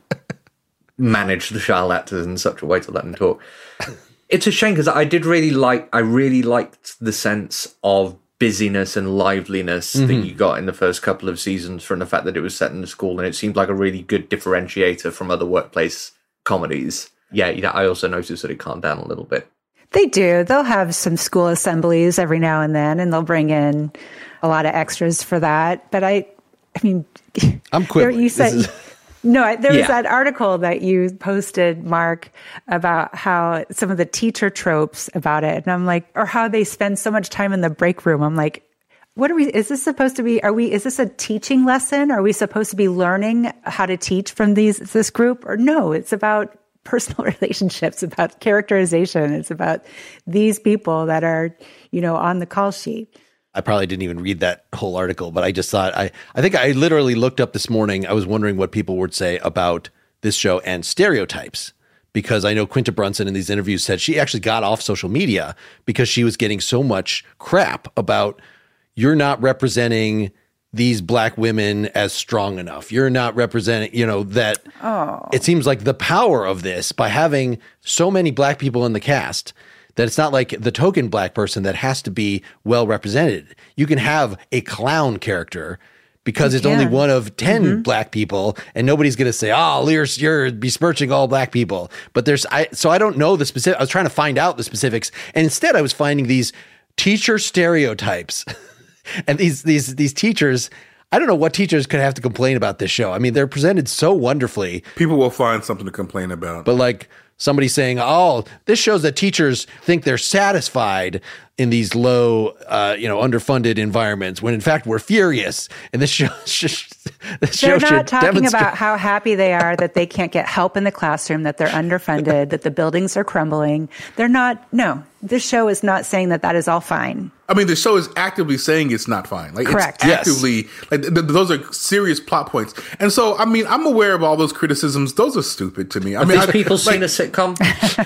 manage the child actors in such a way to let them talk. It's a shame, because I did really like, I really liked the sense of busyness and liveliness mm-hmm. that you got in the first couple of seasons from the fact that it was set in the school, and it seemed like a really good differentiator from other workplace comedies. Yeah, yeah, I also noticed that it calmed down a little bit. They do. They'll have some school assemblies every now and then, and they'll bring in a lot of extras for that. But I, I mean, I'm quibbling. You said, is... no, there was yeah. that article that you posted, Mark, about how some of the teacher tropes about it. And I'm like, or how they spend so much time in the break room. I'm like, what are we, is this supposed to be, are we, is this a teaching lesson? Are we supposed to be learning how to teach from these, this group? Or no, it's about personal relationships, about characterization. It's about these people that are, you know, on the call sheet. I probably didn't even read that whole article, but I just thought, I, I think I literally looked up this morning. I was wondering what people would say about this show and stereotypes, because I know Quinta Brunson in these interviews said she actually got off social media because she was getting so much crap about, you're not representing these black women as strong enough. You're not representing, you know, that oh. It seems like the power of this, by having so many black people in the cast, that it's not like the token black person that has to be well represented. You can have a clown character because you it's can. only one of ten mm-hmm. black people, and nobody's going to say, oh, you're, you're besmirching all black people. But there's, I, so I don't know the specific, I was trying to find out the specifics. And instead I was finding these teacher stereotypes. And these these these teachers, I don't know what teachers could have to complain about this show. I mean, they're presented so wonderfully. People will find something to complain about. But like somebody saying, oh, this shows that teachers think they're satisfied in these low, uh, you know, underfunded environments, when in fact we're furious. And this show, this show they're not should talking demonstrate- about how happy they are that they can't get help in the classroom, that they're underfunded, that the buildings are crumbling. They're not, no, this show is not saying that that is all fine. I mean, the show is actively saying it's not fine. Like, correct. It's actively, yes. like, th- th- those are serious plot points. And so, I mean, I'm aware of all those criticisms. Those are stupid to me. I Have mean, these I, people like, seen a sitcom?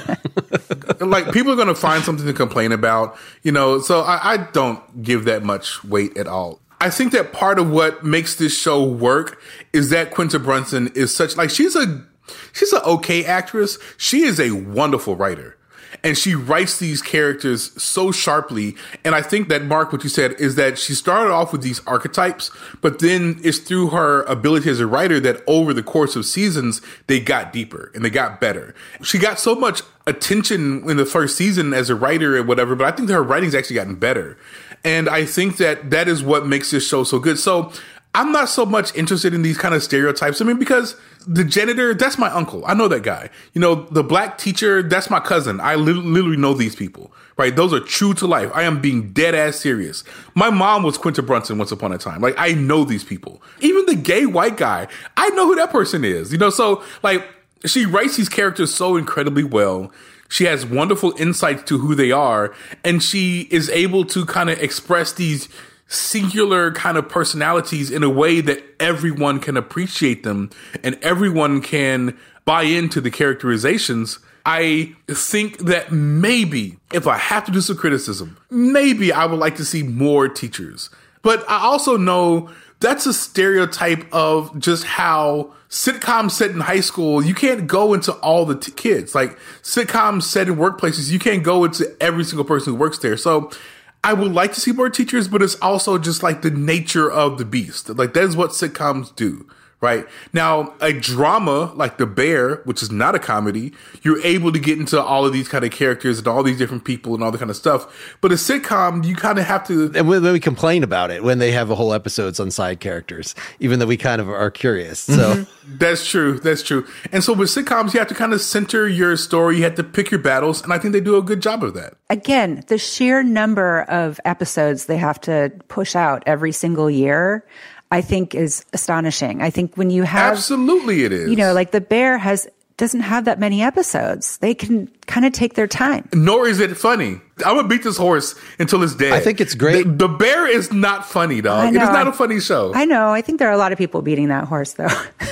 Like, people are going to find something to complain about, you know, so I, I don't give that much weight at all. I think that part of what makes this show work is that Quinta Brunson is such, like, she's a, she's an okay actress. She is a wonderful writer. And she writes these characters so sharply. And I think that, Mark, what you said is that she started off with these archetypes, but then it's through her ability as a writer that over the course of seasons, they got deeper and they got better. She got so much attention in the first season as a writer and whatever, but I think that her writing's actually gotten better. And I think that that is what makes this show so good. So I'm not so much interested in these kind of stereotypes. I mean, because the janitor, that's my uncle. I know that guy. You know, the black teacher, that's my cousin. I li- literally know these people, right? Those are true to life. I am being dead ass serious. My mom was Quinta Brunson once upon a time. Like, I know these people. Even the gay white guy, I know who that person is. You know, so like, she writes these characters so incredibly well. She has wonderful insights to who they are, and she is able to kind of express these singular kind of personalities in a way that everyone can appreciate them and everyone can buy into the characterizations. I think that maybe if I have to do some criticism, maybe I would like to see more teachers. But I also know that's a stereotype of just how sitcoms set in high school, you can't go into all the t- kids. Like, sitcoms set in workplaces, you can't go into every single person who works there. So I would like to see more teachers, but it's also just like the nature of the beast. Like, that is what sitcoms do, right? Now, a drama like The Bear, which is not a comedy, you're able to get into all of these kind of characters and all these different people and all that kind of stuff. But a sitcom, you kind of have to... And when we complain about it, when they have a whole episodes on side characters, even though we kind of are curious. So mm-hmm. That's true. That's true. And so with sitcoms, you have to kind of center your story. You have to pick your battles. And I think they do a good job of that. Again, the sheer number of episodes they have to push out every single year, I think, is astonishing. I think when you have... Absolutely it is. You know, like The Bear has doesn't have that many episodes. They can kind of take their time. Nor is it funny. I'm going to beat this horse until it's dead. I think it's great. The, the Bear is not funny, dog. It is not a funny show. I know. I think there are a lot of people beating that horse, though.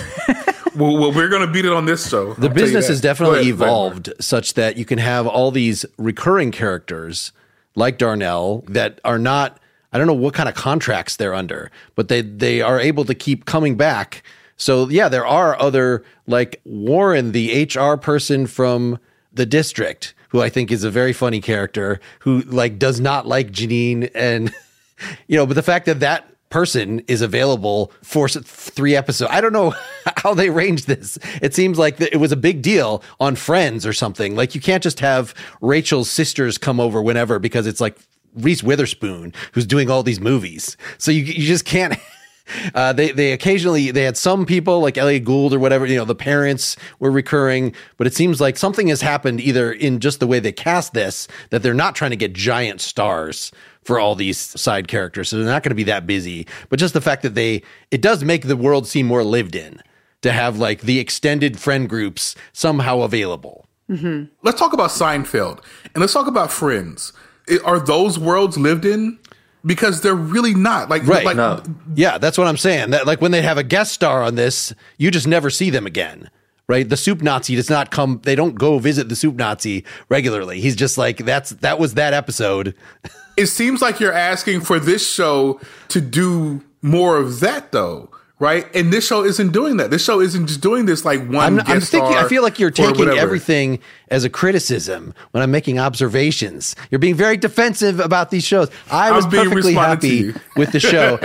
well, well, we're going to beat it on this show. The I'll business has definitely ahead, evolved such that you can have all these recurring characters like Darnell that are not I don't know what kind of contracts they're under, but they, they are able to keep coming back. So yeah, there are other, like Warren, the H R person from the district, who I think is a very funny character, who like does not like Janine, and you know, but the fact that that person is available for three episodes, I don't know how they arranged this. It seems like it was a big deal on Friends or something. Like you can't just have Rachel's sisters come over whenever, because it's like Reese Witherspoon who's doing all these movies. So you you just can't. Uh, they they occasionally they had some people like Elliot Gould or whatever, you know, the parents were recurring, but it seems like something has happened either in just the way they cast this, that they're not trying to get giant stars for all these side characters, so they're not going to be that busy. But just the fact that they it does make the world seem more lived in to have like the extended friend groups somehow available. Mm-hmm. Let's talk about Seinfeld and let's talk about Friends. Are those worlds lived in? Because they're really not. Like, right. like no. Yeah, that's what I'm saying. That like when they have a guest star on this, you just never see them again. Right? The Soup Nazi does not come, they don't go visit the Soup Nazi regularly. He's just like, that's that was that episode. It seems like you're asking for this show to do more of that, though. Right? And this show isn't doing that. This show isn't just doing this like one I'm, guest I'm thinking, star I feel like you're or taking whatever. everything as a criticism when I'm making observations. You're being very defensive about these shows. I was I'm being perfectly responded to happy you. with the show.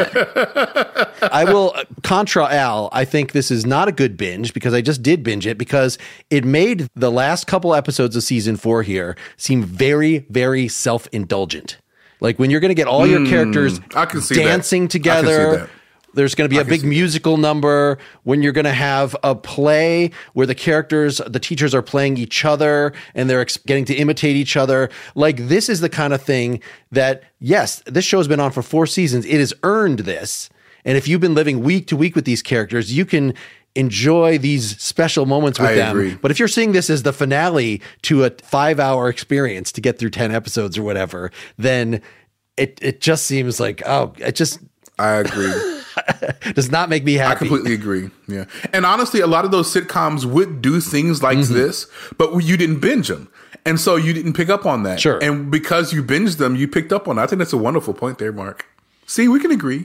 I will, uh, contra Al, I think this is not a good binge, because I just did binge it, because it made the last couple episodes of season four here seem very, very self-indulgent. Like when you're going to get all your characters I can see dancing that. I can see together. that. There's going to be a big musical number, when you're going to have a play where the characters, the teachers are playing each other and they're ex- getting to imitate each other. Like this is the kind of thing that, yes, this show has been on for four seasons. It has earned this. And if you've been living week to week with these characters, you can enjoy these special moments with I them. agree. But if you're seeing this as the finale to a five hour experience to get through ten episodes or whatever, then it, it just seems like, oh, it just I agree. does not make me happy. I completely agree. Yeah. And honestly, a lot of those sitcoms would do things like Mm-hmm. this, but you didn't binge them. And so you didn't pick up on that. Sure. And because you binged them, you picked up on it. I think that's a wonderful point there, Mark. See, we can agree.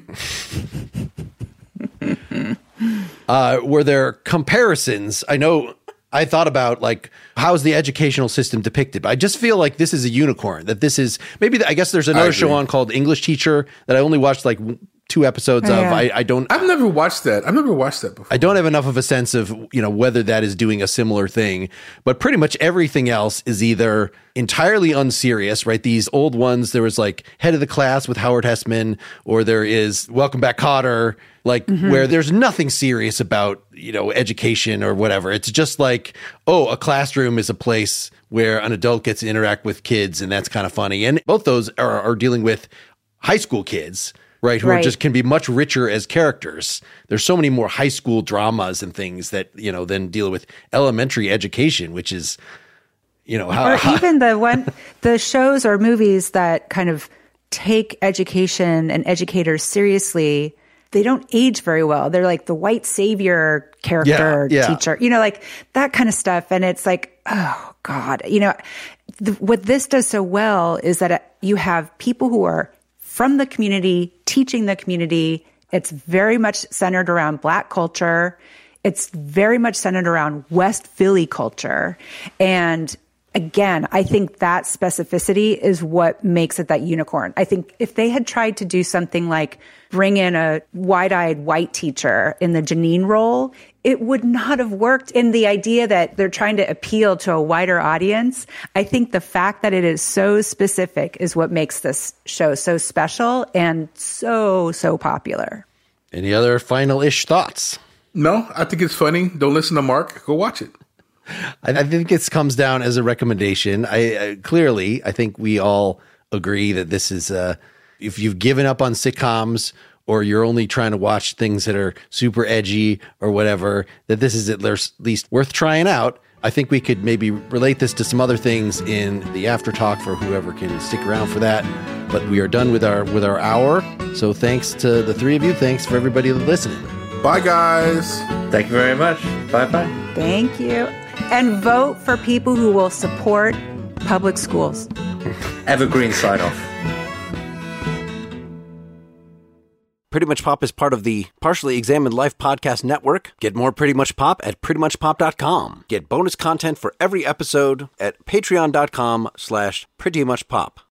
Uh, were there comparisons? I know I thought about like, how's the educational system depicted? But I just feel like this is a unicorn, that this is maybe, the, I guess there's another show on called English Teacher that I only watched like two episodes Oh, of. yeah. I, I don't, I've never watched that. I've never watched that before. I don't have enough of a sense of, you know, whether that is doing a similar thing, but pretty much everything else is either entirely unserious, right? These old ones, there was like Head of the Class with Howard Hessman, or there is Welcome Back, Kotter, like where there's nothing serious about, you know, education or whatever. It's just like, oh, a classroom is a place where an adult gets to interact with kids, and that's kind of funny. And both those are, are dealing with high school kids, right, who Right. are just can be much richer as characters. There's so many more high school dramas and things that, you know, than deal with elementary education, which is, you know, how, Or how even the one, the shows or movies that kind of take education and educators seriously, they don't age very well. They're like the white savior character, Yeah, yeah. teacher, you know, like that kind of stuff. And it's like, oh God, you know, the, what this does so well is that it, you have people who are from the community, teaching the community. It's very much centered around Black culture. It's very much centered around West Philly culture. And again, I think that specificity is what makes it that unicorn. I think if they had tried to do something like bring in a wide-eyed white teacher in the Janine role, it would not have worked. In the idea that they're trying to appeal to a wider audience, I think the fact that it is so specific is what makes this show so special and so, so popular. Any other final-ish thoughts? No, I think it's funny. Don't listen to Mark. Go watch it. I, I think it comes down as a recommendation. I, I clearly, I think we all agree that this is, uh, if you've given up on sitcoms or you're only trying to watch things that are super edgy or whatever, that this is at least worth trying out. I think we could maybe relate this to some other things in the after talk for whoever can stick around for that. But we are done with our with our hour. So thanks to the three of you. Thanks for everybody listening. Bye, guys. Thank you very much. Bye bye. Thank you. And vote for people who will support public schools. Evergreen sign off. Pretty Much Pop is part of the Partially Examined Life podcast network. Get more Pretty Much Pop at pretty much pop dot com. Get bonus content for every episode at patreon dot com slash pretty much pop.